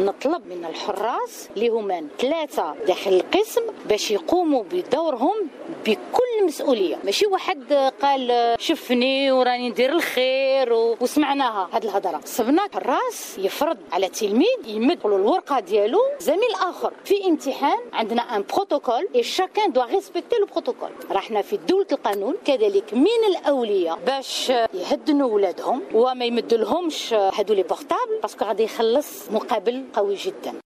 نطلب من الحراس اللي هما 3 داخل القسم باش يقوموا بدورهم بكل مسؤوليه. ماشي واحد قال شفني وراني ندير الخير وسمعناها هاد الهضره. صبنا حراس يفرض على تلميذ يمد الورقه ديالو زميل اخر في امتحان. عندنا ان بروتوكول اي شاكان دو ريسبكتي لو بروتوكول. راحنا في دوله القانون. كذلك من الاولياء باش يهدنوا ولادهم وما يمدلهمش هادو لي بورطابل باسكو غادي يخلص مقابل قوي جدا.